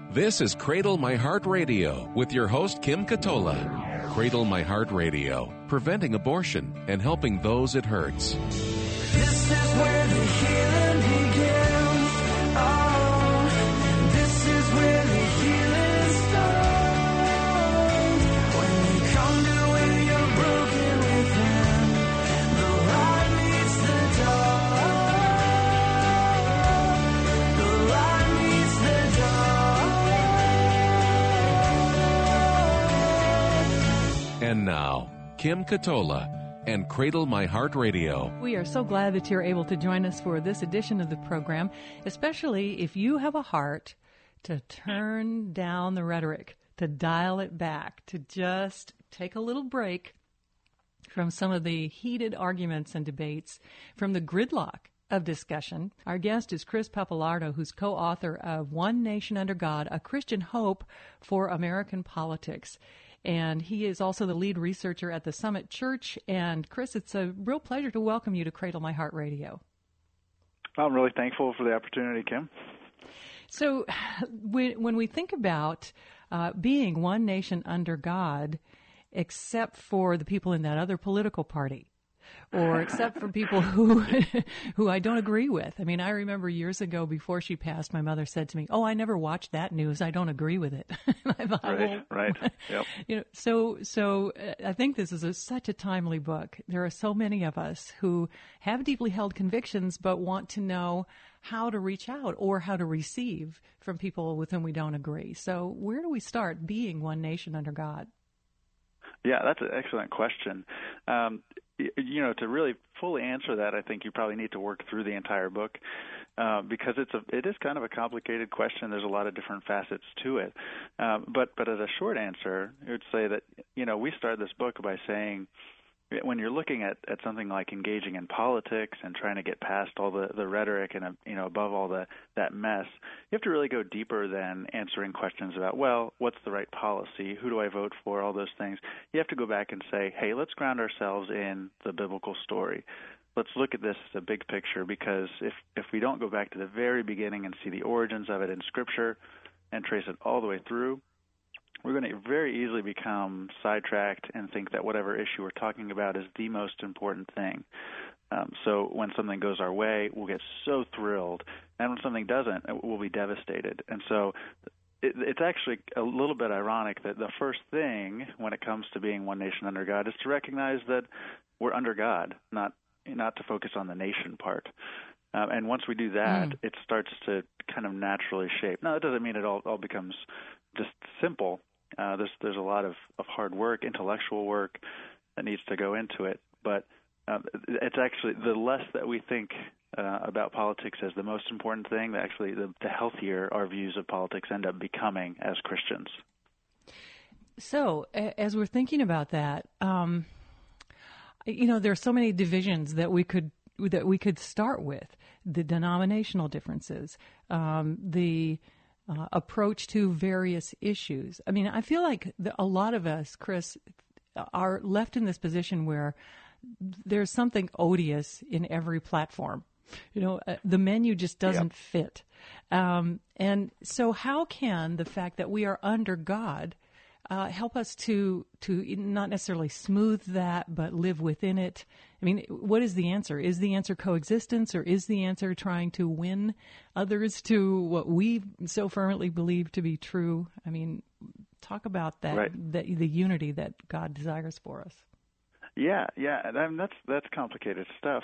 This is Cradle My Heart Radio with your host, Kim Katola. Cradle My Heart Radio, preventing abortion and helping those it hurts. This is where the healing begins. Oh, this is where the healing starts. When you come to where you're broken within, the light meets the dark. The light meets the dark. And now, Kim Katola and Cradle My Heart Radio. We are so glad that you're able to join us for this edition of the program, especially if you have a heart to turn down the rhetoric, to dial it back, to just take a little break from some of the heated arguments and debates, from the gridlock of discussion. Our guest is Chris Pappalardo, who's co-author of One Nation Under God, A Christian Hope for American Politics. And he is also the lead researcher at the Summit Church. And Chris, it's a real pleasure to welcome you to Cradle My Heart Radio. I'm really thankful for the opportunity, Kim. So when we think about being one nation under God, except for the people in that other political party, or except for people who I don't agree with. I mean, I remember years ago before she passed, my mother said to me, "Oh, I never watched that news. I don't agree with it." I thought, right. Yep. You know, so I think this is such a timely book. There are so many of us who have deeply held convictions, but want to know how to reach out or how to receive from people with whom we don't agree. So where do we start being one nation under God? Yeah, that's an excellent question. To really fully answer that, I think you probably need to work through the entire book because it is kind of a complicated question. There's a lot of different facets to it. But as a short answer, I would say that, we start this book by saying, when you're looking at something like engaging in politics and trying to get past all the rhetoric and above all that mess, you have to really go deeper than answering questions about, well, what's the right policy, who do I vote for, all those things. You have to go back and say, hey, let's ground ourselves in the biblical story. Let's look at this as a big picture, because if we don't go back to the very beginning and see the origins of it in Scripture and trace it all the way through, we're going to very easily become sidetracked and think that whatever issue we're talking about is the most important thing. So when something goes our way, we'll get so thrilled, and when something doesn't, we'll be devastated. And so it's actually a little bit ironic that the first thing when it comes to being one nation under God is to recognize that we're under God, not to focus on the nation part. And once we do that, it starts to kind of naturally shape. Now, that doesn't mean it all becomes just simple. There's a lot of hard work, intellectual work that needs to go into it. But it's actually the less that we think about politics as the most important thing, actually the healthier our views of politics end up becoming as Christians. So as we're thinking about that, there are so many divisions that we could start with: the denominational differences, the approach to various issues. I mean, I feel like a lot of us, Chris, are left in this position where there's something odious in every platform. The menu just doesn't fit. And so how can the fact that we are under God help us to not necessarily smooth that, but live within it? I mean, what is the answer? Is the answer coexistence, or is the answer trying to win others to what we so firmly believe to be true? I mean, talk about that, right. the unity that God desires for us. Yeah, and that's complicated stuff.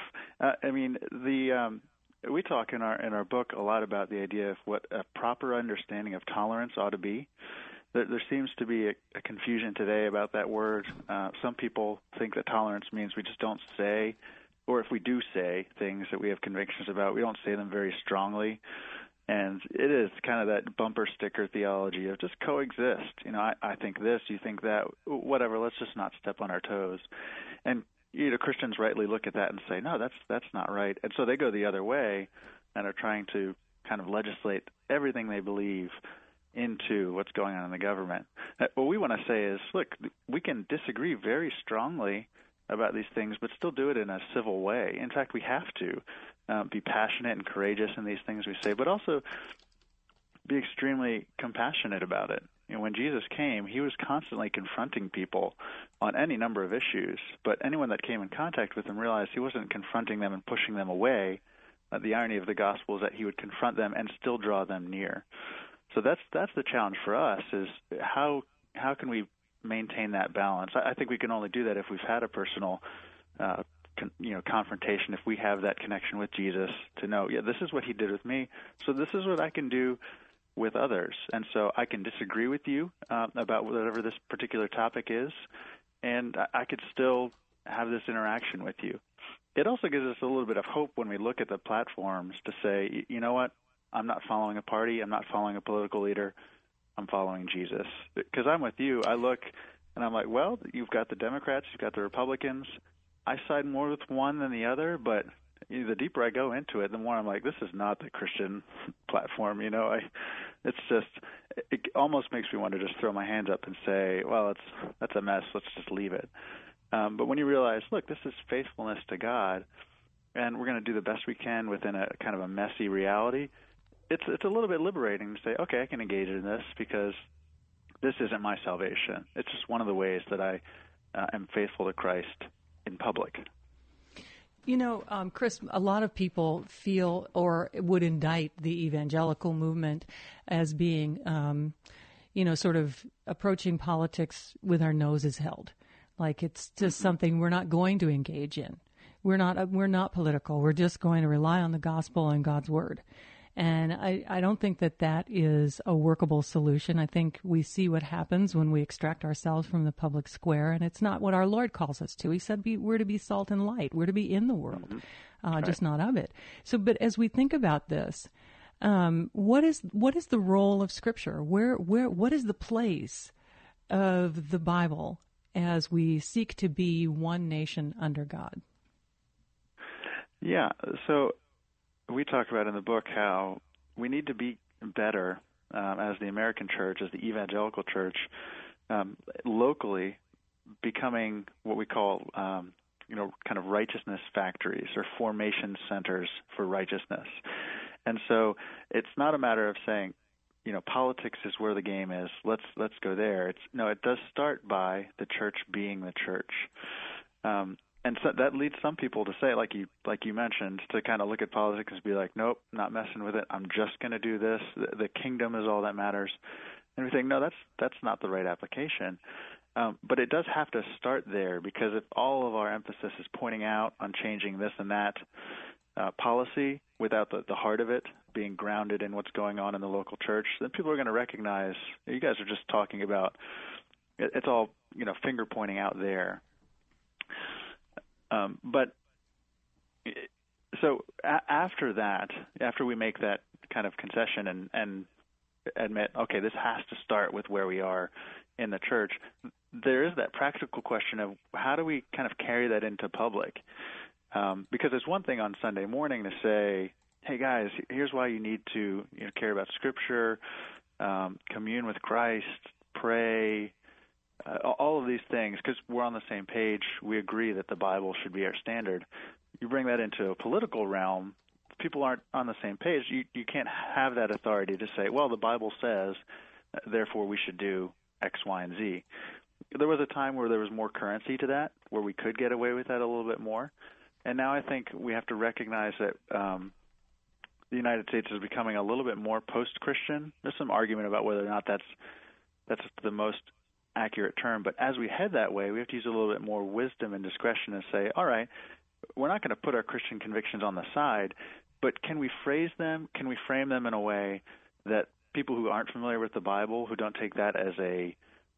We talk in our book a lot about the idea of what a proper understanding of tolerance ought to be. There seems to be a confusion today about that word. Some people think that tolerance means we just don't say, or if we do say things that we have convictions about, we don't say them very strongly. And it is kind of that bumper sticker theology of just coexist. I think this, you think that, whatever, let's just not step on our toes. And Christians rightly look at that and say, no, that's not right. And so they go the other way and are trying to kind of legislate everything they believe into what's going on in the government. What we want to say is, look, we can disagree very strongly about these things, but still do it in a civil way. In fact, we have to be passionate and courageous in these things we say, but also be extremely compassionate about it. When Jesus came, he was constantly confronting people on any number of issues, but anyone that came in contact with him realized he wasn't confronting them and pushing them away. The irony of the gospel is that he would confront them and still draw them near. So that's the challenge for us, is how can we maintain that balance? I think we can only do that if we've had a personal confrontation, if we have that connection with Jesus to know, this is what he did with me, so this is what I can do with others. And so I can disagree with you about whatever this particular topic is, and I could still have this interaction with you. It also gives us a little bit of hope when we look at the platforms to say, you know what, I'm not following a party, I'm not following a political leader, I'm following Jesus. Because I'm with you, I look and I'm like, well, you've got the Democrats, you've got the Republicans. I side more with one than the other, but the deeper I go into it, the more I'm like, this is not the Christian platform. It almost makes me want to just throw my hands up and say, well, that's a mess. Let's just leave it. But when you realize, look, this is faithfulness to God, and we're going to do the best we can within a kind of a messy reality, it's a little bit liberating to say, okay, I can engage in this because this isn't my salvation. It's just one of the ways that I am faithful to Christ in public. Chris, a lot of people feel or would indict the evangelical movement as being, sort of approaching politics with our noses held. Like it's just something we're not going to engage in. We're not political. We're just going to rely on the gospel and God's word. And I don't think that is a workable solution. I think we see what happens when we extract ourselves from the public square, and it's not what our Lord calls us to. He said we're to be salt and light. We're to be in the world, just not of it. So, but as we think about this, what is the role of Scripture? What is the place of the Bible as we seek to be one nation under God? Yeah, so we talk about in the book how we need to be better as the American church, as the evangelical church, locally becoming what we call, kind of righteousness factories or formation centers for righteousness. And so it's not a matter of saying, politics is where the game is. Let's go there. It does start by the church being the church. And so that leads some people to say, like you mentioned, to kind of look at politics and be like, nope, not messing with it. I'm just going to do this. The kingdom is all that matters. And we think, no, that's not the right application. But it does have to start there, because if all of our emphasis is pointing out on changing this and that policy without the heart of it being grounded in what's going on in the local church, then people are going to recognize you guys are just talking about it's all finger pointing out there. But so after that, after we make that kind of concession and admit, okay, this has to start with where we are in the church, there is that practical question of how do we kind of carry that into public? Because it's one thing on Sunday morning to say, hey, guys, here's why you need to care about Scripture, commune with Christ, pray, all of these things, because we're on the same page. We agree that the Bible should be our standard. You bring that into a political realm, people aren't on the same page. You can't have that authority to say, well, the Bible says, therefore we should do X, Y, and Z. There was a time where there was more currency to that, where we could get away with that a little bit more. And now I think we have to recognize that the United States is becoming a little bit more post-Christian. There's some argument about whether or not that's the most accurate term, but as we head that way, we have to use a little bit more wisdom and discretion and say, all right, we're not going to put our Christian convictions on the side, but can we frame them in a way that people who aren't familiar with the Bible, who don't take that as a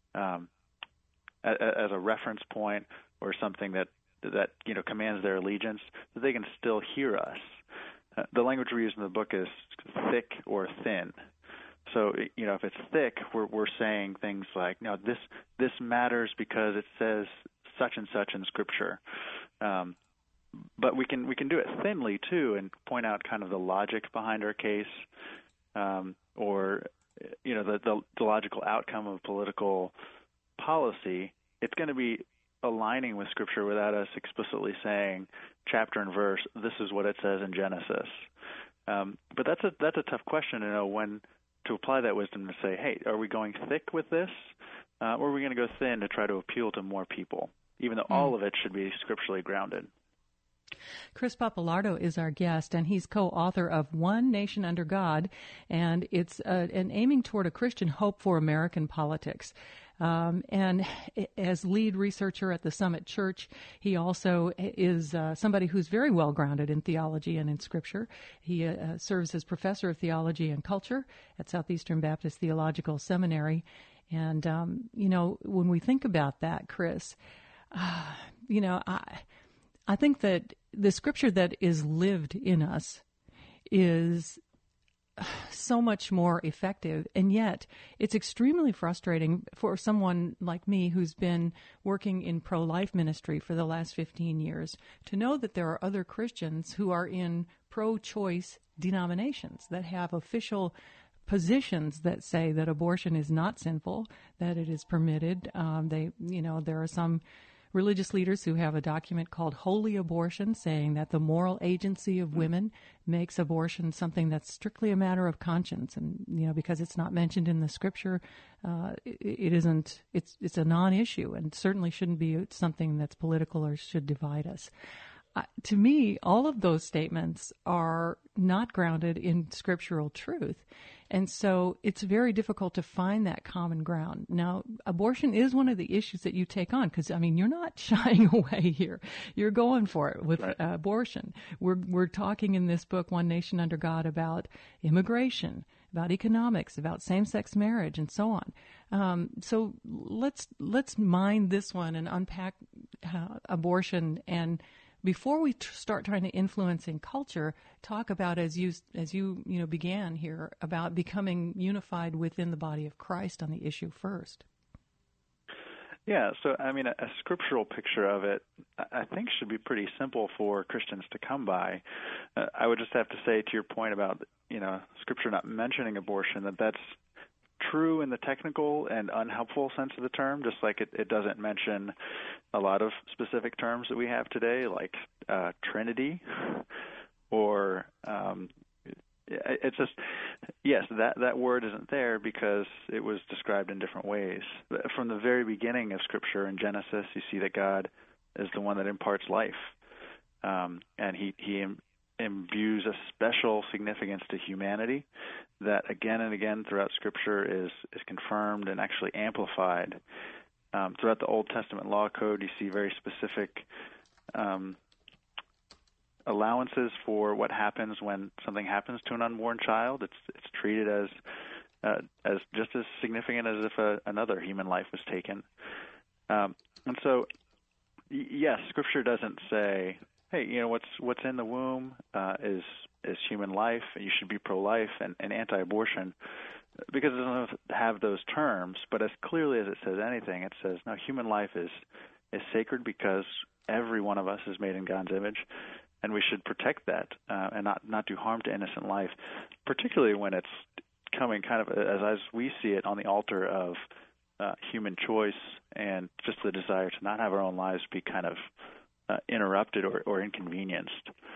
reference point or something that commands their allegiance, that they can still hear us. The language we use in the book is thick or thin. So, if it's thick, we're saying things like, no, this matters because it says such and such in Scripture. But we can do it thinly too, and point out kind of the logic behind our case, or the logical outcome of political policy. It's going to be aligning with Scripture without us explicitly saying chapter and verse, this is what it says in Genesis. But that's a tough question to know when to apply that wisdom to say, hey, are we going thick with this, or are we going to go thin to try to appeal to more people, even though all of it should be scripturally grounded? Chris Pappalardo is our guest, and he's co-author of One Nation Under God, and it's an aiming toward a Christian hope for American politics. And as lead researcher at the Summit Church, he also is somebody who's very well grounded in theology and in Scripture. He serves as professor of theology and culture at Southeastern Baptist Theological Seminary. And, when we think about that, Chris, I think that the Scripture that is lived in us is so much more effective, and yet it's extremely frustrating for someone like me who's been working in pro-life ministry for the last 15 years to know that there are other Christians who are in pro-choice denominations that have official positions that say that abortion is not sinful, that it is permitted. There are some religious leaders who have a document called Holy Abortion, saying that the moral agency of women makes abortion something that's strictly a matter of conscience, and because it's not mentioned in the Scripture, it isn't. It's a non-issue, and certainly shouldn't be something that's political or should divide us. To me, all of those statements are not grounded in scriptural truth. And so it's very difficult to find that common ground. Now, abortion is one of the issues that you take on because, you're not shying away here. You're going for it with abortion. We're talking in this book, One Nation Under God, about immigration, about economics, about same-sex marriage, and so on. So let's mine this one and unpack abortion, and before we start trying to influence in culture, talk about, as you began here, about becoming unified within the body of Christ on the issue first. Yeah, so a scriptural picture of it, I think, should be pretty simple for Christians to come by. I would just have to say, to your point about Scripture not mentioning abortion, that's true in the technical and unhelpful sense of the term, just like it doesn't mention a lot of specific terms that we have today, like Trinity, or it's just, yes, that word isn't there because it was described in different ways. From the very beginning of Scripture in Genesis, you see that God is the one that imparts life, and he imbues a special significance to humanity that again and again throughout Scripture is confirmed and actually amplified. Throughout the Old Testament law code, you see very specific allowances for what happens when something happens to an unborn child. It's treated as just as significant as if another human life was taken. And so, yes, Scripture doesn't say, hey, what's in the womb is human life, and you should be pro-life and anti-abortion, because it doesn't have those terms. But as clearly as it says anything, it says, no, human life is sacred because every one of us is made in God's image, and we should protect that and not do harm to innocent life, particularly when it's coming kind of, as we see it, on the altar of human choice and just the desire to not have our own lives be kind of interrupted or inconvenienced.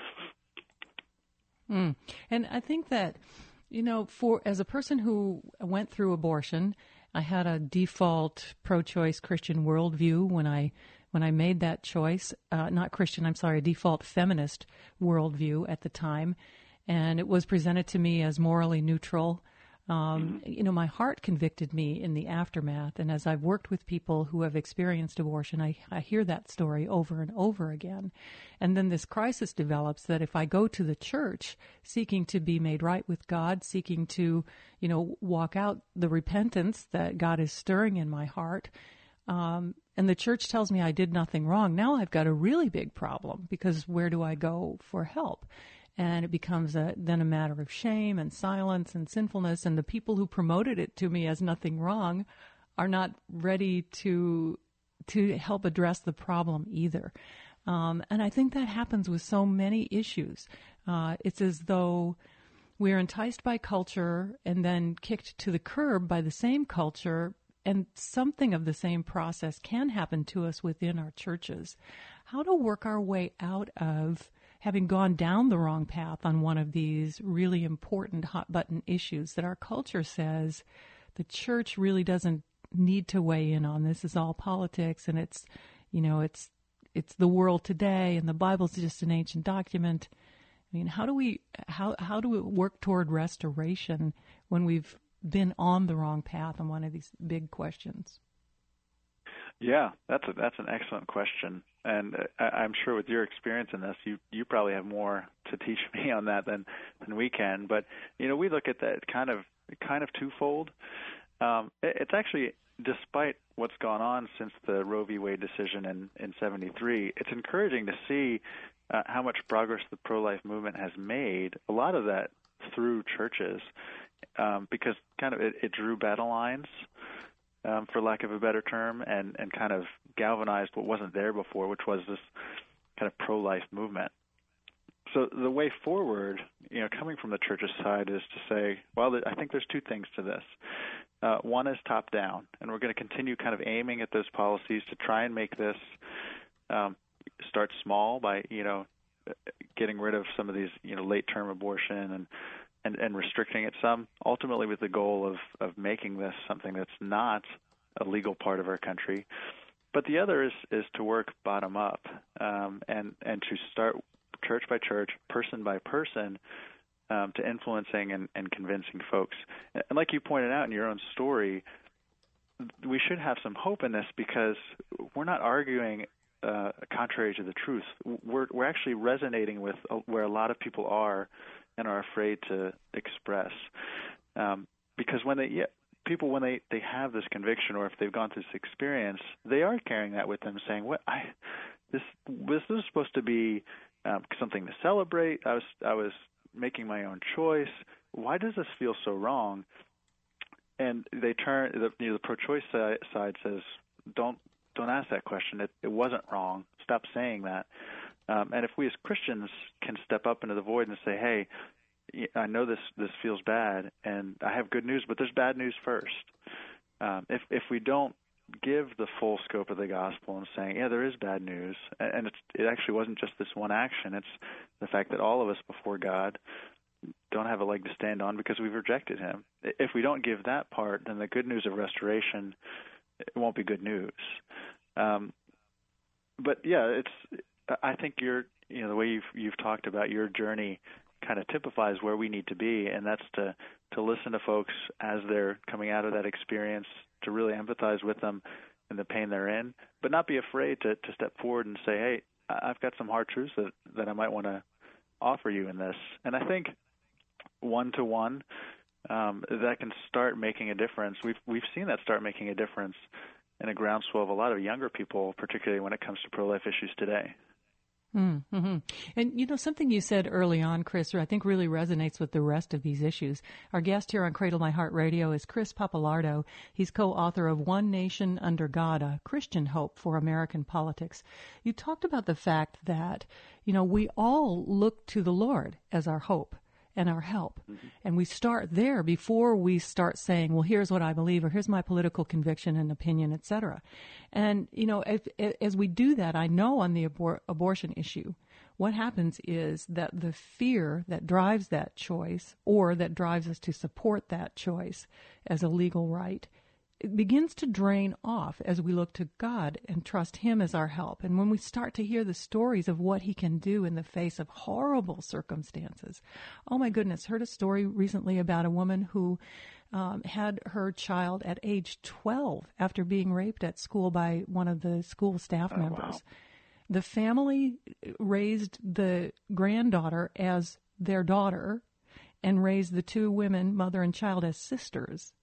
And I think that, as a person who went through abortion, I had a default pro-choice Christian worldview when I made that choice. Not Christian, I'm sorry, a default feminist worldview at the time. And it was presented to me as morally neutral. My heart convicted me in the aftermath. And as I've worked with people who have experienced abortion, I hear that story over and over again. And then this crisis develops that if I go to the church seeking to be made right with God, seeking to, walk out the repentance that God is stirring in my heart, and the church tells me I did nothing wrong, now I've got a really big problem, because where do I go for help? And it becomes then a matter of shame and silence and sinfulness, and the people who promoted it to me as nothing wrong are not ready to help address the problem either. And I think that happens with so many issues. It's as though we're enticed by culture and then kicked to the curb by the same culture, and something of the same process can happen to us within our churches. How to work our way out of having gone down the wrong path on one of these really important hot-button issues that our culture says the church really doesn't need to weigh in on. This is all politics, and it's the world today, and the Bible's just an ancient document. I mean, how do we work toward restoration when we've been on the wrong path on one of these big questions? Yeah, that's an excellent question, and I'm sure with your experience in this, you probably have more to teach me on that than we can. But we look at that kind of twofold. It's actually, despite what's gone on since the Roe v. Wade decision in '73, it's encouraging to see how much progress the pro-life movement has made. A lot of that through churches, because kind of it drew battle lines, for lack of a better term, and kind of galvanized what wasn't there before, which was this kind of pro-life movement. So the way forward, coming from the church's side, is to say, well, I think there's two things to this. One is top-down, and we're going to continue kind of aiming at those policies to try and make this start small by, getting rid of some of these, late-term abortion and restricting it some, ultimately with the goal of making this something that's not a legal part of our country. But the other is to work bottom up, and to start church by church, person by person, to influencing and convincing folks. And like you pointed out in your own story, we should have some hope in this because we're not arguing contrary to the truth. We're actually resonating with where a lot of people are and are afraid to express. Because when they have this conviction, or if they've gone through this experience, they are carrying that with them, saying, this is supposed to be something to celebrate. I was making my own choice. Why does this feel so wrong? And they turn, the pro-choice side says, don't ask that question. It wasn't wrong. Stop saying that. And if we as Christians can step up into the void and say, hey, I know this feels bad, and I have good news, but there's bad news first. If we don't give the full scope of the gospel and saying, yeah, there is bad news, and it actually wasn't just this one action. It's the fact that all of us before God don't have a leg to stand on because we've rejected him. If we don't give that part, then the good news of restoration, it won't be good news. But yeah, I think the way you've talked about your journey kind of typifies where we need to be, and that's to listen to folks as they're coming out of that experience, to really empathize with them and the pain they're in, but not be afraid to step forward and say, hey, I've got some hard truths that I might want to offer you in this. And I think one-to-one, that can start making a difference. We've seen that start making a difference in a groundswell of a lot of younger people, particularly when it comes to pro-life issues today. Mm-hmm. And, something you said early on, Chris, I think really resonates with the rest of these issues. Our guest here on Cradle My Heart Radio is Chris Pappalardo. He's co-author of One Nation Under God, A Christian Hope for American Politics. You talked about the fact that, we all look to the Lord as our hope and our help. Mm-hmm. And we start there before we start saying, well, here's what I believe, or here's my political conviction and opinion, et cetera. And, as we do that, I know on the abortion issue, what happens is that the fear that drives that choice, or that drives us to support that choice as a legal right, it begins to drain off as we look to God and trust him as our help. And when we start to hear the stories of what he can do in the face of horrible circumstances. Oh my goodness, heard a story recently about a woman who had her child at age 12 after being raped at school by one of the school staff members. Wow. The family raised the granddaughter as their daughter and raised the two women, mother and child, as sisters.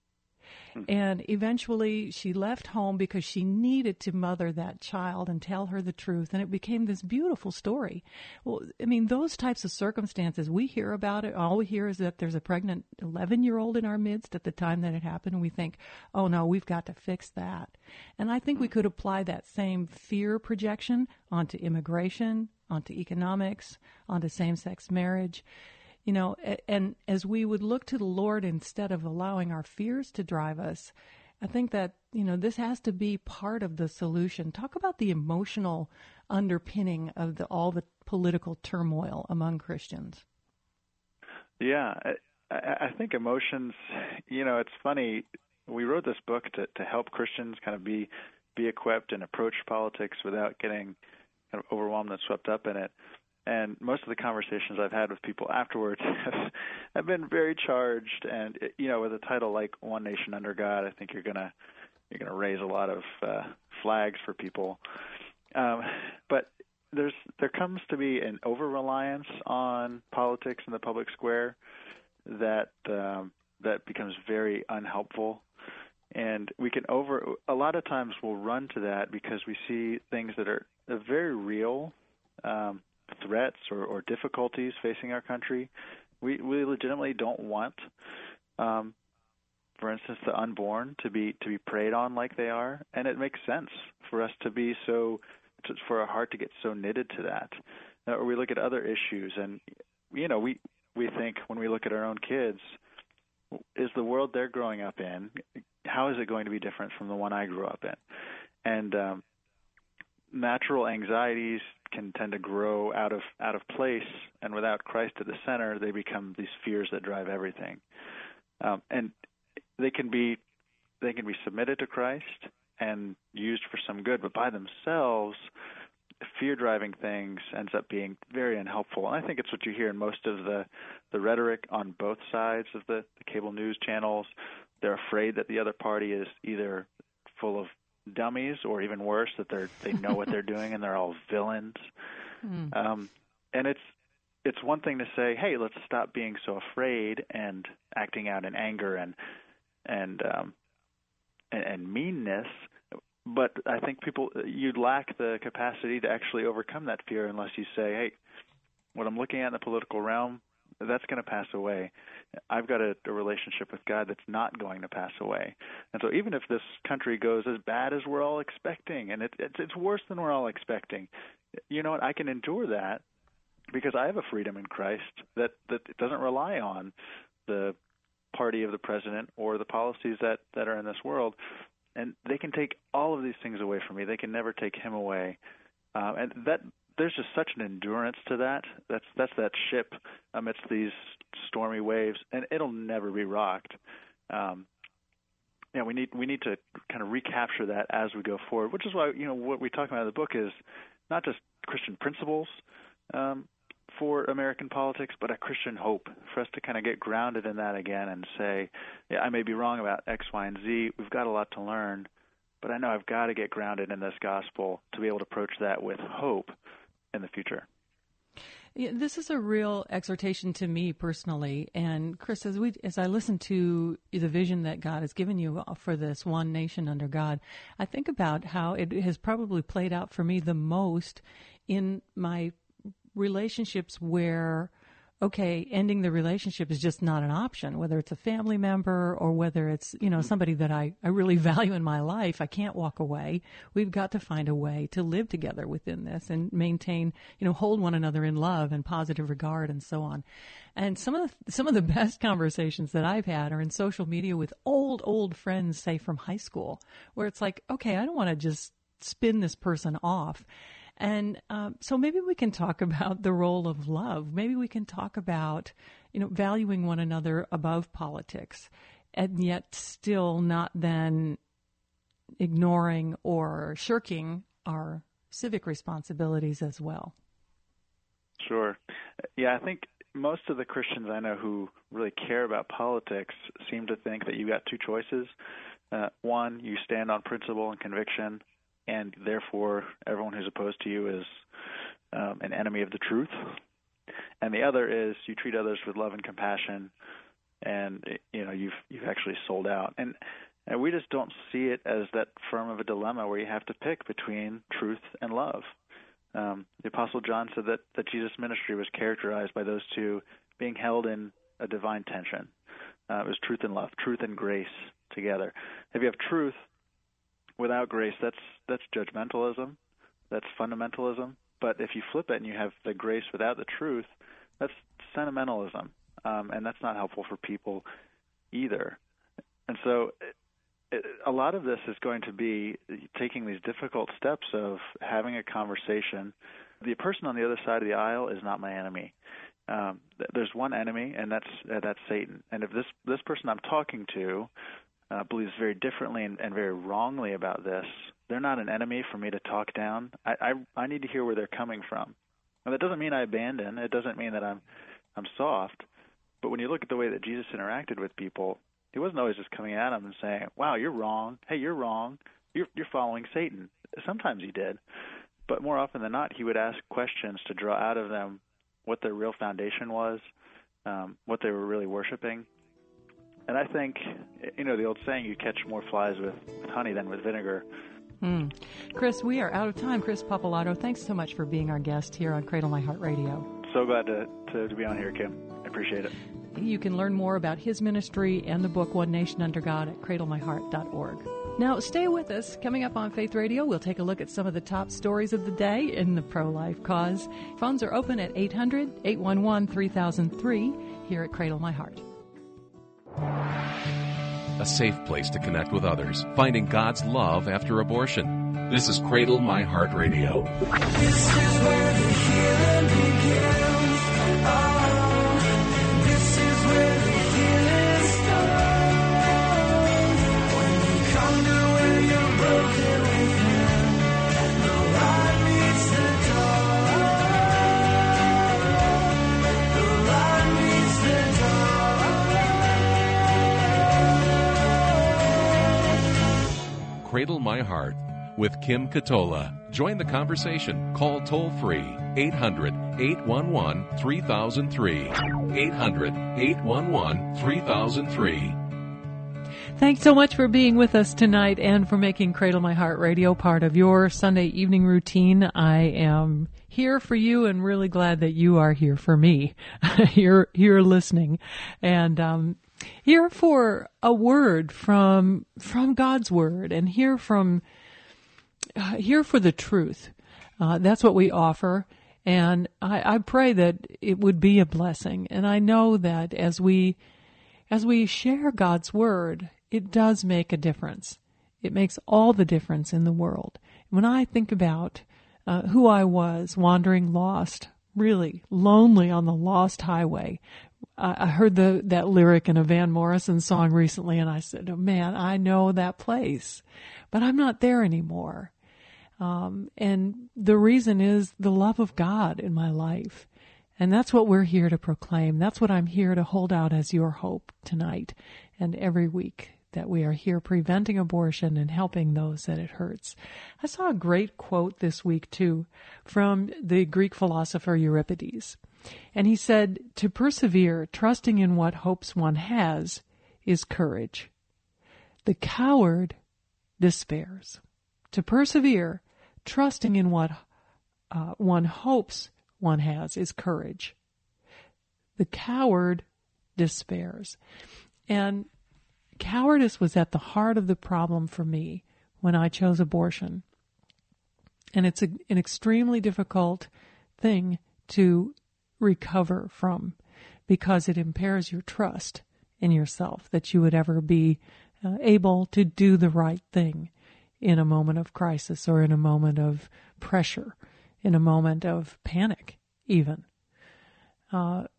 And eventually she left home because she needed to mother that child and tell her the truth. And it became this beautiful story. Well, I mean, those types of circumstances, we hear about it. All we hear is that there's a pregnant 11-year-old in our midst at the time that it happened. And we think, oh, no, we've got to fix that. And I think we could apply that same fear projection onto immigration, onto economics, onto same-sex marriage. And as we would look to the Lord instead of allowing our fears to drive us, I think that, this has to be part of the solution. Talk about the emotional underpinning of all the political turmoil among Christians. Yeah, I think emotions, it's funny. We wrote this book to help Christians kind of be equipped and approach politics without getting kind of overwhelmed and swept up in it. And most of the conversations I've had with people afterwards have been very charged. And with a title like "One Nation Under God," I think you're gonna raise a lot of flags for people. But there comes to be an over-reliance on politics in the public square that becomes very unhelpful. And a lot of times we'll run to that because we see things that are very real threats or difficulties facing our country. We legitimately don't want, for instance, the unborn to be preyed on like they are, and it makes sense for us for our heart to get so knitted to that. Or we look at other issues, and we think when we look at our own kids, is the world they're growing up in, how is it going to be different from the one I grew up in? And natural anxieties can tend to grow out of place, and without Christ at the center, they become these fears that drive everything. And they can be submitted to Christ and used for some good, but by themselves, fear-driving things ends up being very unhelpful. And I think it's what you hear in most of the rhetoric on both sides of the cable news channels. They're afraid that the other party is either full of dummies or even worse, that they know what they're doing and they're all villains. And it's one thing to say, hey, let's stop being so afraid and acting out in anger and meanness. But I think you'd lack the capacity to actually overcome that fear unless you say, hey, what I'm looking at in the political realm, that's going to pass away. I've got a relationship with God that's not going to pass away. And so even if this country goes as bad as we're all expecting, and it's worse than we're all expecting, you know what, I can endure that because I have a freedom in Christ that doesn't rely on the party of the president or the policies that are in this world. And they can take all of these things away from me. They can never take him away. And that there's just such an endurance to that. That's that ship amidst these stormy waves, and it'll never be rocked. We need to kind of recapture that as we go forward, which is why what we talk about in the book is not just Christian principles for American politics, but a Christian hope for us to kind of get grounded in that again and say, yeah, I may be wrong about X, Y, and Z. We've got a lot to learn, but I know I've got to get grounded in this gospel to be able to approach that with hope in the future. Yeah, this is a real exhortation to me personally. And Chris, as I listen to the vision that God has given you for this one nation under God, I think about how it has probably played out for me the most in my relationships where, okay, ending the relationship is just not an option, whether it's a family member or whether it's, somebody that I really value in my life. I can't walk away. We've got to find a way to live together within this and maintain, hold one another in love and positive regard and so on. And some of the best conversations that I've had are in social media with old friends, say from high school, where it's like, okay, I don't want to just spin this person off. And so maybe we can talk about the role of love. Maybe we can talk about, valuing one another above politics, and yet still not then ignoring or shirking our civic responsibilities as well. Sure. Yeah, I think most of the Christians I know who really care about politics seem to think that you've got two choices. One, you stand on principle and conviction, and therefore everyone who's opposed to you is an enemy of the truth. And the other is you treat others with love and compassion, and you've actually sold out. And we just don't see it as that firm of a dilemma where you have to pick between truth and love. The Apostle John said that Jesus' ministry was characterized by those two being held in a divine tension. It was truth and love, truth and grace together. If you have truth without grace, that's judgmentalism, that's fundamentalism. But if you flip it and you have the grace without the truth, that's sentimentalism, and that's not helpful for people either. And so a lot of this is going to be taking these difficult steps of having a conversation. The person on the other side of the aisle is not my enemy. There's one enemy, and that's Satan. And if this person I'm talking to believes very differently and very wrongly about this, they're not an enemy for me to talk down. I need to hear where they're coming from. And that doesn't mean I abandon. It doesn't mean that I'm soft. But when you look at the way that Jesus interacted with people, he wasn't always just coming at them and saying, "Wow, you're wrong. Hey, you're wrong. You're following Satan." Sometimes he did, but more often than not, he would ask questions to draw out of them what their real foundation was, what they were really worshiping. And I think, the old saying, you catch more flies with honey than with vinegar. Chris, we are out of time. Chris Pappalardo, thanks so much for being our guest here on Cradle My Heart Radio. So glad to be on here, Kim. I appreciate it. You can learn more about his ministry and the book One Nation Under God at cradlemyheart.org. Now, stay with us. Coming up on Faith Radio, we'll take a look at some of the top stories of the day in the pro-life cause. Phones are open at 800-811-3003 here at Cradle My Heart. A safe place to connect with others, finding God's love after abortion. This is Cradle My Heart Radio. This is where the healing begins. Oh, this is where the healing starts. When you come to where you're broken within, the light meets the dark. The light meets the dark. Cradle My Heart with Kim Katola. Join the conversation. Call toll-free 800-811-3003. 800-811-3003. Thanks so much for being with us tonight and for making Cradle My Heart Radio part of your Sunday evening routine. I am here for you and really glad that you are here for me. You're listening. And here for a word from God's Word, and here for the truth. That's what we offer, and I pray that it would be a blessing. And I know that as we share God's Word, it does make a difference. It makes all the difference in the world. When I think about who I was, wandering lost, really lonely on the lost highway, I heard that lyric in a Van Morrison song recently, and I said, "Oh man, I know that place, but I'm not there anymore." And the reason is the love of God in my life. And that's what we're here to proclaim. That's what I'm here to hold out as your hope tonight and every week, that we are here preventing abortion and helping those that it hurts. I saw a great quote this week, too, from the Greek philosopher Euripides. And he said, "To persevere, trusting in what hopes one has, is courage. The coward despairs." To persevere, trusting in what one hopes one has, is courage. The coward despairs. And cowardice was at the heart of the problem for me when I chose abortion. And it's an extremely difficult thing to recover from, because it impairs your trust in yourself, that you would ever be able to do the right thing in a moment of crisis, or in a moment of pressure, in a moment of panic even. But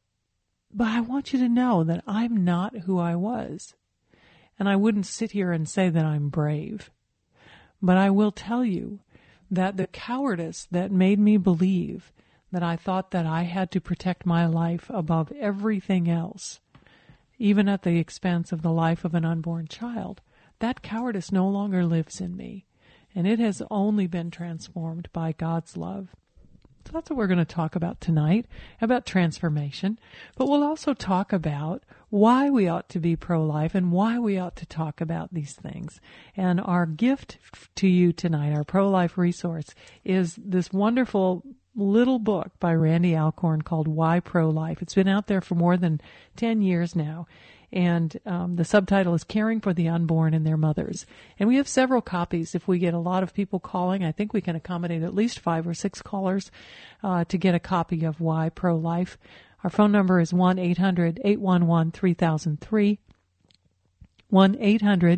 I want you to know that I'm not who I was. And I wouldn't sit here and say that I'm brave. But I will tell you that the cowardice that made me believe that I thought that I had to protect my life above everything else, even at the expense of the life of an unborn child, that cowardice no longer lives in me. And it has only been transformed by God's love. So that's what we're going to talk about tonight, about transformation. But we'll also talk about why we ought to be pro-life and why we ought to talk about these things. And our gift to you tonight, our pro-life resource, is this wonderful little book by Randy Alcorn called Why Pro-Life. It's been out there for more than 10 years now. And the subtitle is Caring for the Unborn and Their Mothers. And we have several copies. If we get a lot of people calling, I think we can accommodate at least 5 or 6 callers to get a copy of Why Pro-Life. Our phone number is 1-800-811-3003,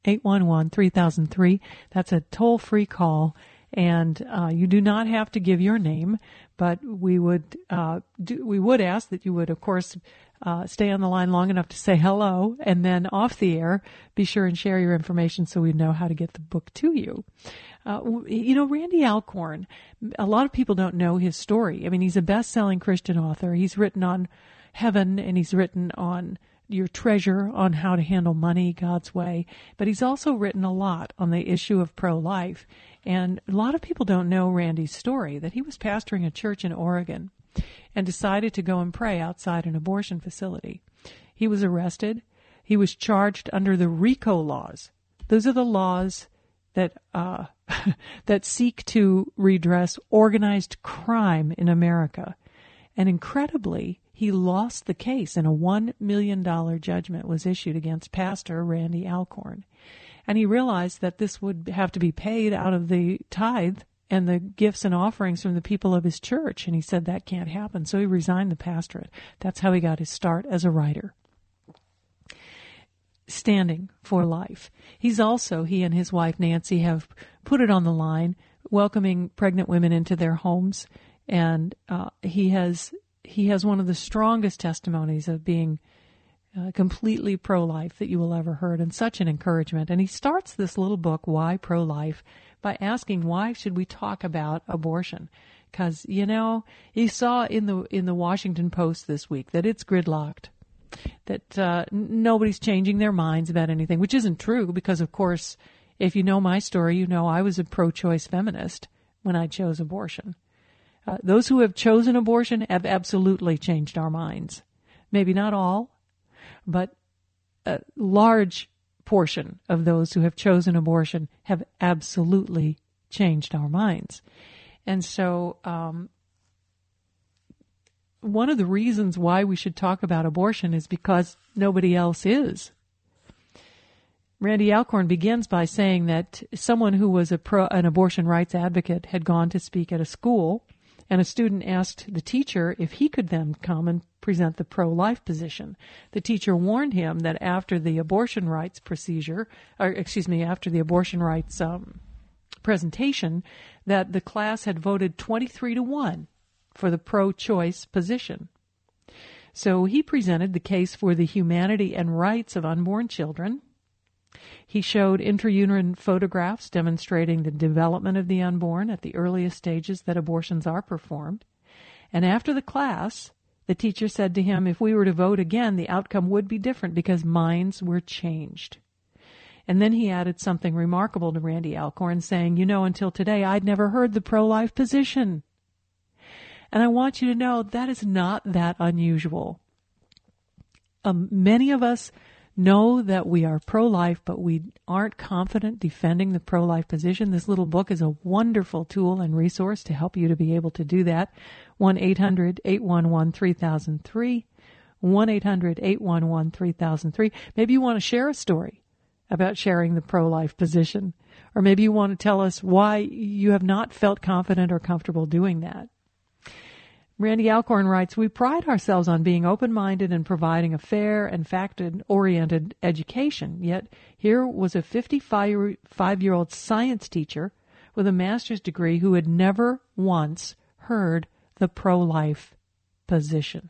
811-3003. That's a toll-free call, and you do not have to give your name, but we would ask that you would, of course, stay on the line long enough to say hello, and then off the air, be sure and share your information so we know how to get the book to you. Randy Alcorn, a lot of people don't know his story. I mean, he's a best-selling Christian author. He's written on heaven, and he's written on your treasure, on how to handle money God's way. But he's also written a lot on the issue of pro-life. And a lot of people don't know Randy's story, that he was pastoring a church in Oregon and decided to go and pray outside an abortion facility. He was arrested. He was charged under the RICO laws. Those are the laws that that seek to redress organized crime in America. And incredibly, he lost the case, and a $1 million judgment was issued against Pastor Randy Alcorn. And he realized that this would have to be paid out of the tithe and the gifts and offerings from the people of his church. And he said that can't happen. So he resigned the pastorate. That's how he got his start as a writer. Standing for life. He and his wife Nancy have put it on the line, welcoming pregnant women into their homes. And he has one of the strongest testimonies of being completely pro-life that you will ever heard, and such an encouragement. And he starts this little book, Why Pro-Life, by asking, why should we talk about abortion? Because, he saw in the Washington Post this week that it's gridlocked, that nobody's changing their minds about anything, which isn't true because, of course, if you know my story, you know I was a pro-choice feminist when I chose abortion. Those who have chosen abortion have absolutely changed our minds. Maybe not all, but a large portion of those who have chosen abortion have absolutely changed our minds. And so one of the reasons why we should talk about abortion is because nobody else is. Randy Alcorn begins by saying that someone who was an abortion rights advocate had gone to speak at a school, and a student asked the teacher if he could then come and present the pro-life position. The teacher warned him that after the abortion rights presentation, that the class had voted 23-1 for the pro-choice position. So he presented the case for the humanity and rights of unborn children. He showed intrauterine photographs demonstrating the development of the unborn at the earliest stages that abortions are performed. And after the class, the teacher said to him, if we were to vote again, the outcome would be different because minds were changed. And then he added something remarkable to Randy Alcorn, saying, until today, I'd never heard the pro-life position. And I want you to know that is not that unusual. Many of us know that we are pro-life, but we aren't confident defending the pro-life position. This little book is a wonderful tool and resource to help you to be able to do that. 1-800-811-3003, 1-800-811-3003. Maybe you want to share a story about sharing the pro-life position, or maybe you want to tell us why you have not felt confident or comfortable doing that. Randy Alcorn writes, we pride ourselves on being open-minded and providing a fair and fact-oriented education. Yet here was a 55-year-old science teacher with a master's degree who had never once heard the pro-life position.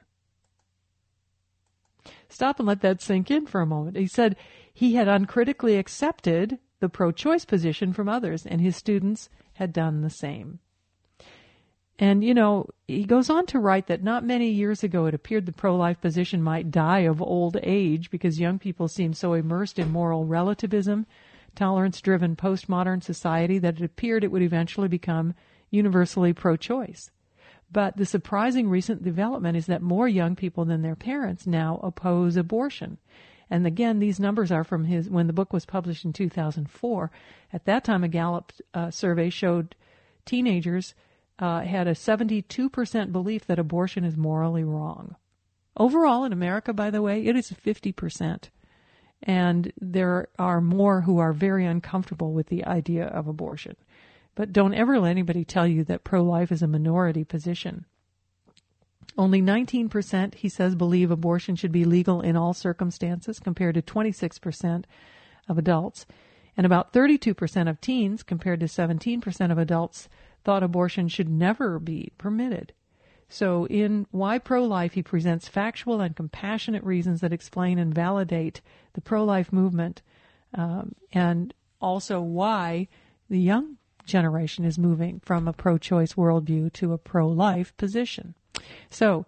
Stop and let that sink in for a moment. He said he had uncritically accepted the pro-choice position from others, and his students had done the same. And, he goes on to write that not many years ago it appeared the pro-life position might die of old age because young people seemed so immersed in moral relativism, tolerance-driven postmodern society, that it appeared it would eventually become universally pro-choice. But the surprising recent development is that more young people than their parents now oppose abortion. And again, these numbers are from when the book was published in 2004. At that time, a Gallup survey showed teenagers had a 72% belief that abortion is morally wrong. Overall, in America, by the way, it is 50%. And there are more who are very uncomfortable with the idea of abortion. But don't ever let anybody tell you that pro-life is a minority position. Only 19%, he says, believe abortion should be legal in all circumstances, compared to 26% of adults. And about 32% of teens, compared to 17% of adults, thought abortion should never be permitted. So in Why Pro-Life, he presents factual and compassionate reasons that explain and validate the pro-life movement, and also why the young generation is moving from a pro-choice worldview to a pro-life position. So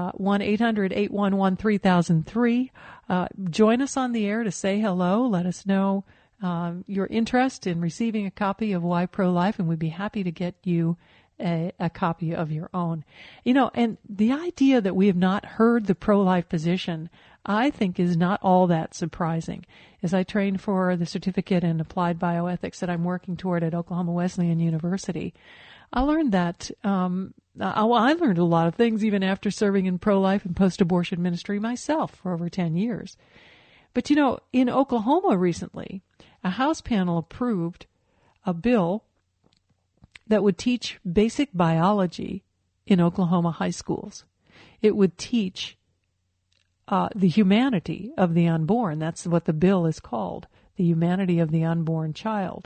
1-800-811-3003. Join us on the air to say hello. Let us know your interest in receiving a copy of Why Pro-Life, and we'd be happy to get you a copy of your own. You know, and the idea that we have not heard the pro-life position, I think, is not all that surprising. As I trained for the certificate in applied bioethics that I'm working toward at Oklahoma Wesleyan University, I learned that I learned a lot of things even after serving in pro-life and post-abortion ministry myself for over 10 years. But, you know, in Oklahoma recently, a House panel approved a bill that would teach basic biology in Oklahoma high schools. It would teach the humanity of the unborn. That's what the bill is called, the Humanity of the Unborn Child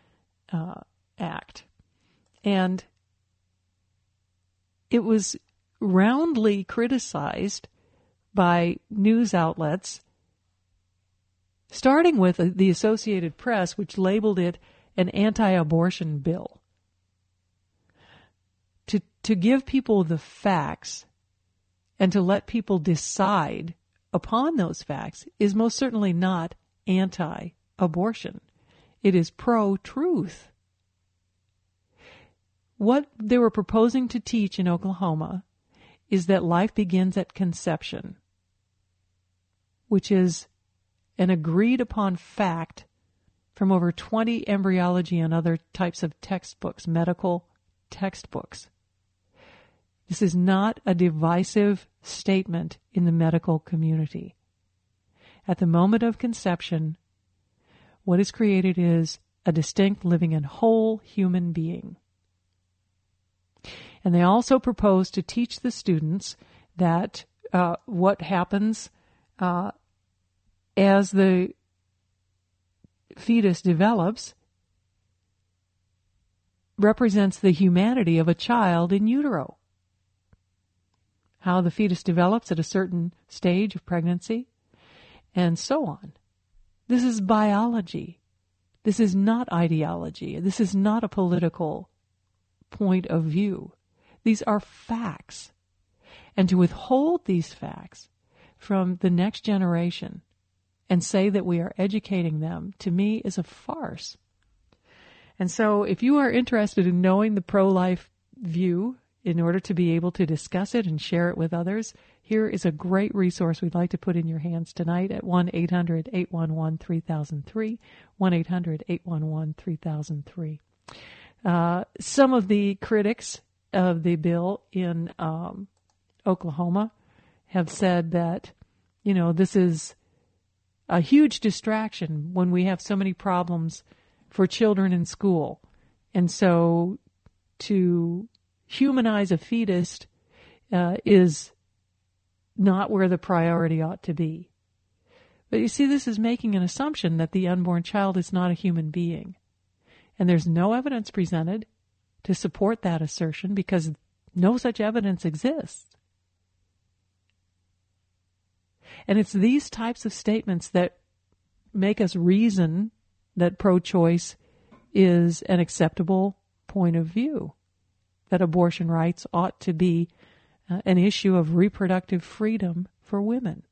Act. And it was roundly criticized by news outlets, starting with the Associated Press, which labeled it an anti-abortion bill. To give people the facts and to let people decide upon those facts is most certainly not anti-abortion. It is pro-truth. What they were proposing to teach in Oklahoma is that life begins at conception, which is an agreed upon fact from over 20 embryology and other types of textbooks, medical textbooks. This is not a divisive statement in the medical community. At the moment of conception, what is created is a distinct, living, and whole human being. And they also propose to teach the students that what happens as the fetus develops represents the humanity of a child in utero. How the fetus develops at a certain stage of pregnancy, and so on. This is biology. This is not ideology. This is not a political point of view. These are facts. And to withhold these facts from the next generation and say that we are educating them, to me, is a farce. And so if you are interested in knowing the pro-life view in order to be able to discuss it and share it with others, here is a great resource we'd like to put in your hands tonight at 1-800-811-3003, 1-800-811-3003. Some of the critics of the bill in Oklahoma have said that, you know, this is a huge distraction when we have so many problems for children in school. And so to humanize a fetus is not where the priority ought to be. But you see, this is making an assumption that the unborn child is not a human being. And there's no evidence presented to support that assertion because no such evidence exists. And it's these types of statements that make us reason that pro-choice is an acceptable point of view, that abortion rights ought to be an issue of reproductive freedom for women.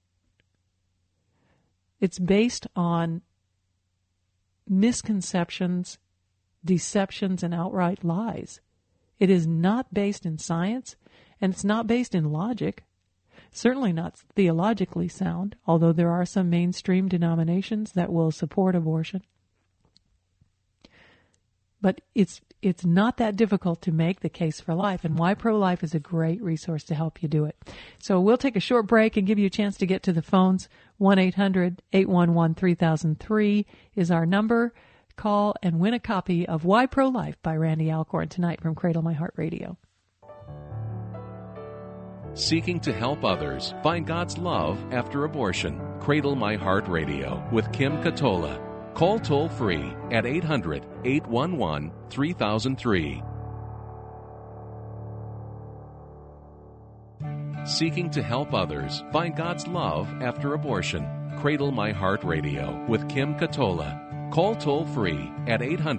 It's based on misconceptions, deceptions, and outright lies. It is not based in science, and it's not based in logic, certainly not theologically sound, although there are some mainstream denominations that will support abortion. But it's not that difficult to make the case for life, and Why Pro-Life is a great resource to help you do it. So we'll take a short break and give you a chance to get to the phones. 1-800-811-3003 is our number. Call and win a copy of Why Pro-Life by Randy Alcorn tonight from Cradle My Heart Radio. Seeking to help others find God's love after abortion. Cradle My Heart Radio with Kim Katola. Call toll-free at 800-811-3003. Seeking to help others find God's love after abortion. Cradle My Heart Radio with Kim Katola. Call toll-free at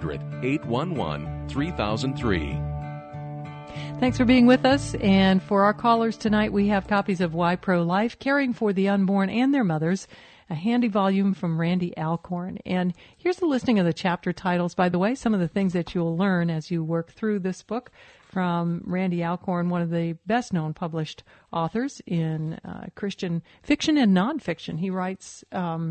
800-811-3003. Thanks for being with us. And for our callers tonight, we have copies of Why Pro-Life, Caring for the Unborn and Their Mothers, a handy volume from Randy Alcorn. And here's a listing of the chapter titles. By the way, some of the things that you'll learn as you work through this book from Randy Alcorn, one of the best-known published authors in Christian fiction and nonfiction. He writes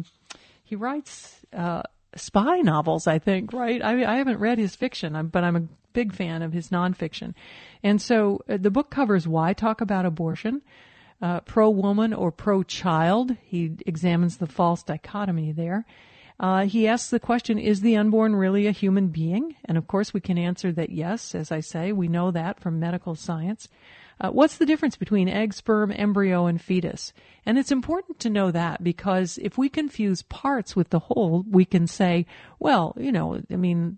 spy novels, I think, right? I haven't read his fiction, but I'm a big fan of his nonfiction. And so the book covers why talk about abortion, pro-woman or pro-child. He examines the false dichotomy there. He asks the question, is the unborn really a human being? And of course we can answer that yes, as I say, we know that from medical science. What's the difference between egg, sperm, embryo, and fetus? And it's important to know that, because if we confuse parts with the whole, we can say, well, an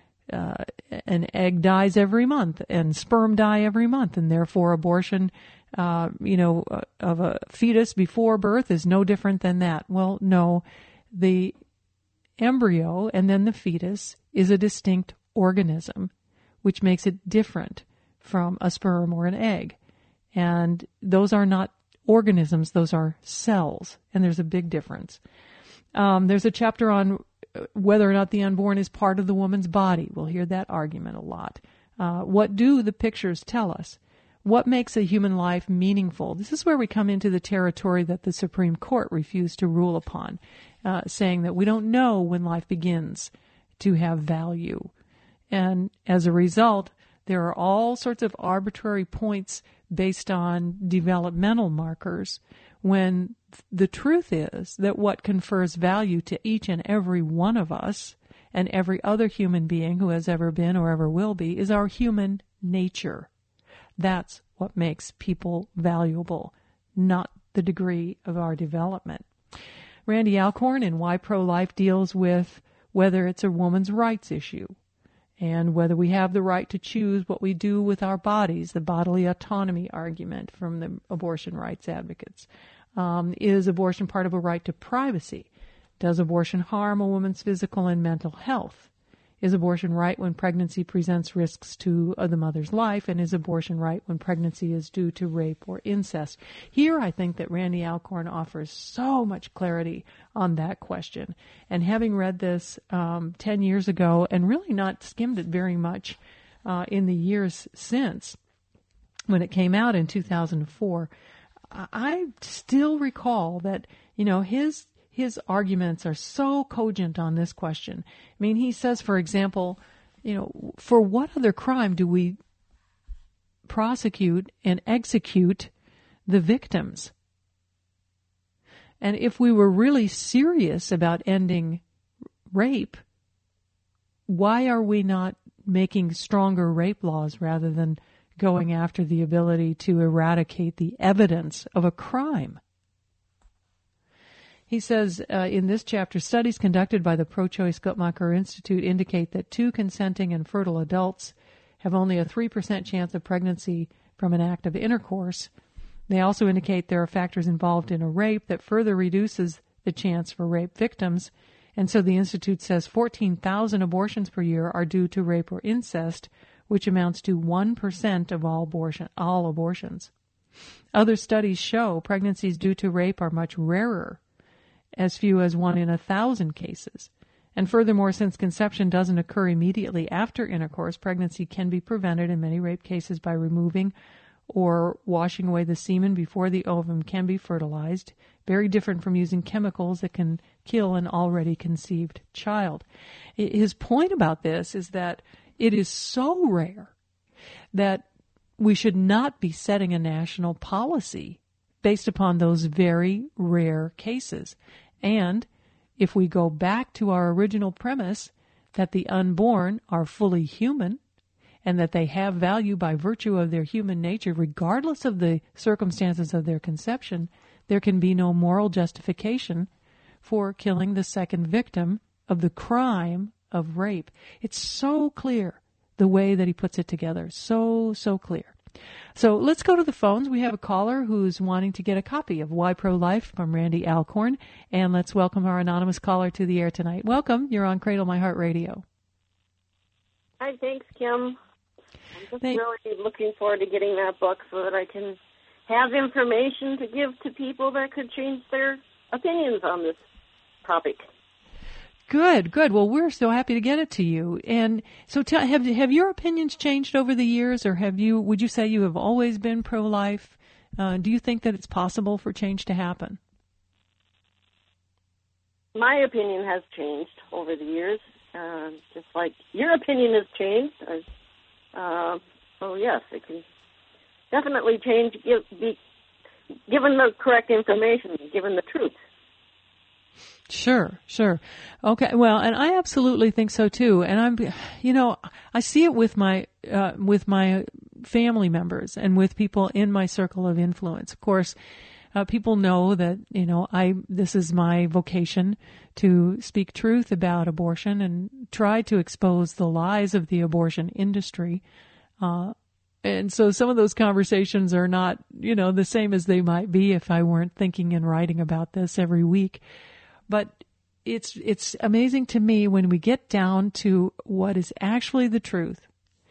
egg dies every month and sperm die every month, and therefore abortion, of a fetus before birth is no different than that. Well, no, the embryo and then the fetus is a distinct organism, which makes it different from a sperm or an egg. And those are not organisms, those are cells, and there's a big difference. There's a chapter on whether or not the unborn is part of the woman's body. We'll hear that argument a lot. What do the pictures tell us? What makes a human life meaningful? This is where we come into the territory that the Supreme Court refused to rule upon, saying that we don't know when life begins to have value. And as a result, there are all sorts of arbitrary points based on developmental markers, when the truth is that what confers value to each and every one of us and every other human being who has ever been or ever will be is our human nature. That's what makes people valuable, not the degree of our development. Randy Alcorn in Why Pro-Life deals with whether it's a woman's rights issue and whether we have the right to choose what we do with our bodies, the bodily autonomy argument from the abortion rights advocates. Is abortion part of a right to privacy? Does abortion harm a woman's physical and mental health? Is abortion right when pregnancy presents risks to the mother's life? And is abortion right when pregnancy is due to rape or incest? Here, I think that Randy Alcorn offers so much clarity on that question. And having read this 10 years ago and really not skimmed it very much in the years since, when it came out in 2004, I still recall that, his arguments are so cogent on this question. I mean, he says, for example, for what other crime do we prosecute and execute the victims? And if we were really serious about ending rape, why are we not making stronger rape laws rather than going after the ability to eradicate the evidence of a crime? He says in this chapter, studies conducted by the Pro-Choice Guttmacher Institute indicate that 2 consenting and fertile adults have only a 3% chance of pregnancy from an act of intercourse. They also indicate there are factors involved in a rape that further reduces the chance for rape victims. And so the Institute says 14,000 abortions per year are due to rape or incest, which amounts to 1% of all abortions. Other studies show pregnancies due to rape are much rarer, as few as 1 in 1,000 cases. And furthermore, since conception doesn't occur immediately after intercourse, pregnancy can be prevented in many rape cases by removing or washing away the semen before the ovum can be fertilized, very different from using chemicals that can kill an already conceived child. His point about this is that it is so rare that we should not be setting a national policy based upon those very rare cases. And if we go back to our original premise that the unborn are fully human and that they have value by virtue of their human nature, regardless of the circumstances of their conception, there can be no moral justification for killing the second victim of the crime of rape. It's so clear the way that he puts it together. So clear. So let's go to the phones. We have a caller who's wanting to get a copy of Why Pro-Life from Randy Alcorn. And let's welcome our anonymous caller to the air tonight. Welcome. You're on Cradle My Heart Radio. Hi, thanks, Kim. I'm just really looking forward to getting that book so that I can have information to give to people that could change their opinions on this topic. Good. Well, we're so happy to get it to you. And so, have your opinions changed over the years, or would you say you have always been pro-life? Do you think that it's possible for change to happen? My opinion has changed over the years, just like your opinion has changed. So yes, it can definitely change, given the correct information, given the truth. Sure. Okay. Well, and I absolutely think so too. And I see it with my family members and with people in my circle of influence. Of course, people know that, this is my vocation to speak truth about abortion and try to expose the lies of the abortion industry. And so some of those conversations are not, the same as they might be if I weren't thinking and writing about this every week. But it's amazing to me when we get down to what is actually the truth.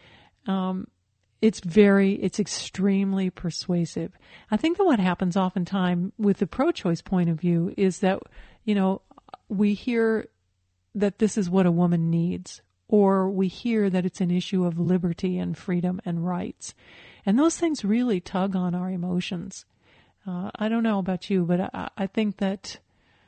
It's extremely persuasive. I think that what happens oftentimes with the pro-choice point of view is that, we hear that this is what a woman needs, or we hear that it's an issue of liberty and freedom and rights. And those things really tug on our emotions. I don't know about you, but I think that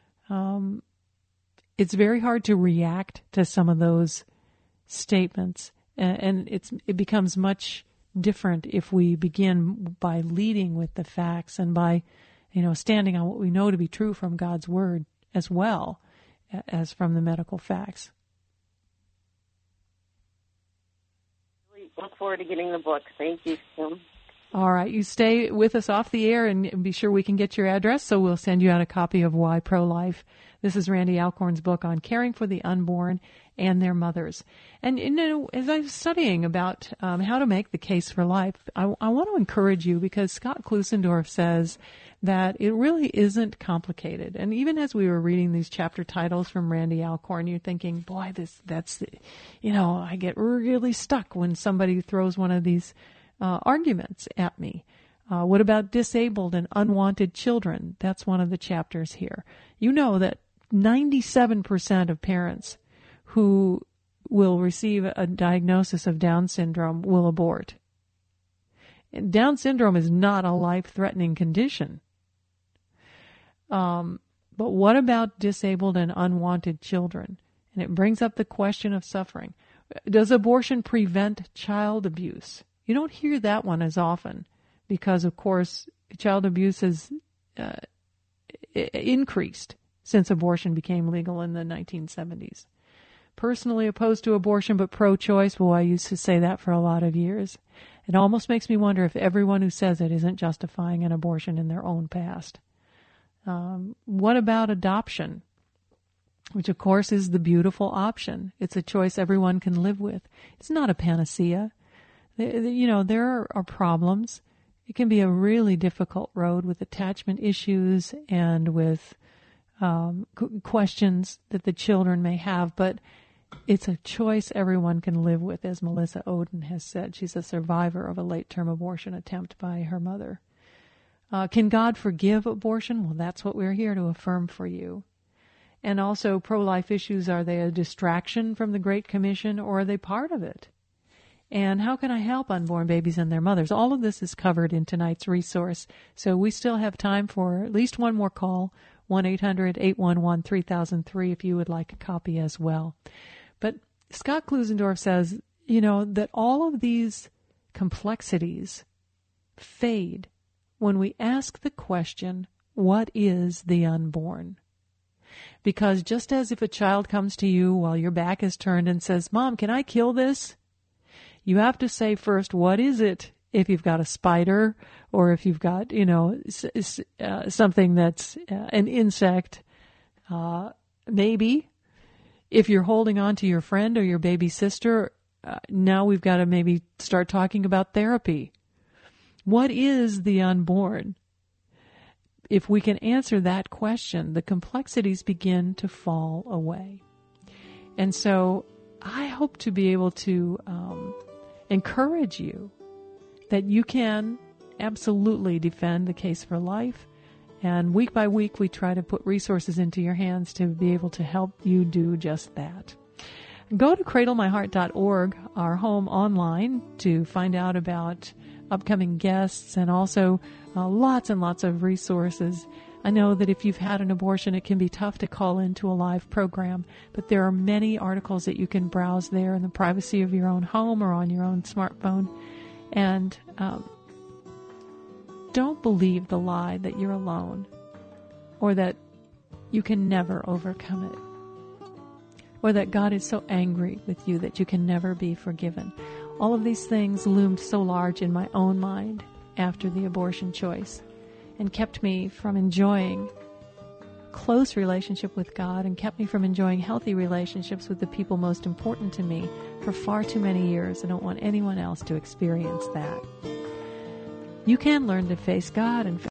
it's very hard to react to some of those statements, and it becomes much different if we begin by leading with the facts and by, standing on what we know to be true from God's Word as well as from the medical facts. We look forward to getting the book. Thank you, Kim. All right. You stay with us off the air and be sure we can get your address, so we'll send you out a copy of Why Pro-Life. This is Randy Alcorn's book on caring for the unborn and their mothers. And, as I was studying about how to make the case for life, I want to encourage you, because Scott Klusendorf says that it really isn't complicated. And even as we were reading these chapter titles from Randy Alcorn, you're thinking, boy, I get really stuck when somebody throws one of these arguments at me. What about disabled and unwanted children? That's one of the chapters here. You know that 97% of parents who will receive a diagnosis of Down syndrome will abort. And Down syndrome is not a life-threatening condition. But what about disabled and unwanted children? And it brings up the question of suffering. Does abortion prevent child abuse? You don't hear that one as often because, of course, child abuse has increased since abortion became legal in the 1970s. Personally opposed to abortion but pro-choice, well, I used to say that for a lot of years. It almost makes me wonder if everyone who says it isn't justifying an abortion in their own past. What about adoption? Which, of course, is the beautiful option. It's a choice everyone can live with. It's not a panacea. There are problems. It can be a really difficult road with attachment issues and with questions that the children may have, but it's a choice everyone can live with, as Melissa Oden has said. She's a survivor of a late-term abortion attempt by her mother. Can God forgive abortion? Well, that's what we're here to affirm for you. And also, pro-life issues, are they a distraction from the Great Commission, or are they part of it? And how can I help unborn babies and their mothers? All of this is covered in tonight's resource. So we still have time for at least one more call, 1-800-811-3003, if you would like a copy as well. But Scott Klusendorf says, that all of these complexities fade when we ask the question, what is the unborn? Because just as if a child comes to you while your back is turned and says, Mom, can I kill this? You have to say first, what is it? If you've got a spider, or if you've got, something that's an insect, maybe. If you're holding on to your friend or your baby sister, now we've got to maybe start talking about therapy. What is the unborn? If we can answer that question, the complexities begin to fall away. And so I hope to be able to encourage you that you can absolutely defend the case for life. And week by week, we try to put resources into your hands to be able to help you do just that. Go to cradlemyheart.org, our home online, to find out about upcoming guests and also lots and lots of resources. I know that if you've had an abortion, it can be tough to call into a live program, but there are many articles that you can browse there in the privacy of your own home or on your own smartphone. And don't believe the lie that you're alone or that you can never overcome it or that God is so angry with you that you can never be forgiven. All of these things loomed so large in my own mind after the abortion choice and kept me from enjoying close relationship with God and kept me from enjoying healthy relationships with the people most important to me for far too many years. I don't want anyone else to experience that. You can learn to face God and